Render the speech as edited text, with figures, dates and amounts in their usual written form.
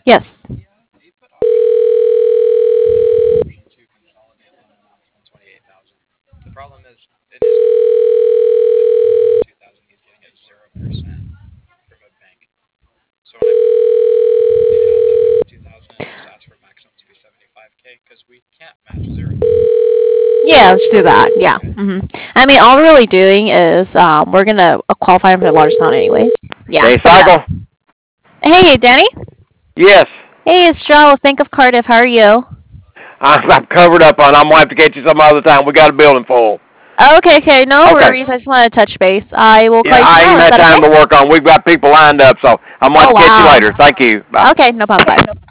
Yes. Option two, consolidate loan amounts 128,000. The problem is it is the 2,000 he's getting at 0% from a bank. So when I add that with the 2,000 and just ask for maximum to be 75K because we can't match zero. Yeah, let's do that. Yeah. I mean, all we're really doing is we're gonna qualify him for the largest amount, anyways. Yeah, Hey, sum it up. Cycle? Hey, Danny. Yes. Hey, it's Joe. Think of Cardiff. How are you? I'm covered up on. I'm going to have to get you some other time. We got a building full. Okay, no Okay. worries. I just wanted to touch base. I will call Yeah, you I tomorrow. ain't Is had that time okay? to work on. We've got people lined up, so I'm going to Oh catch you wow. later. Thank you. Bye. Okay, no problem. Bye.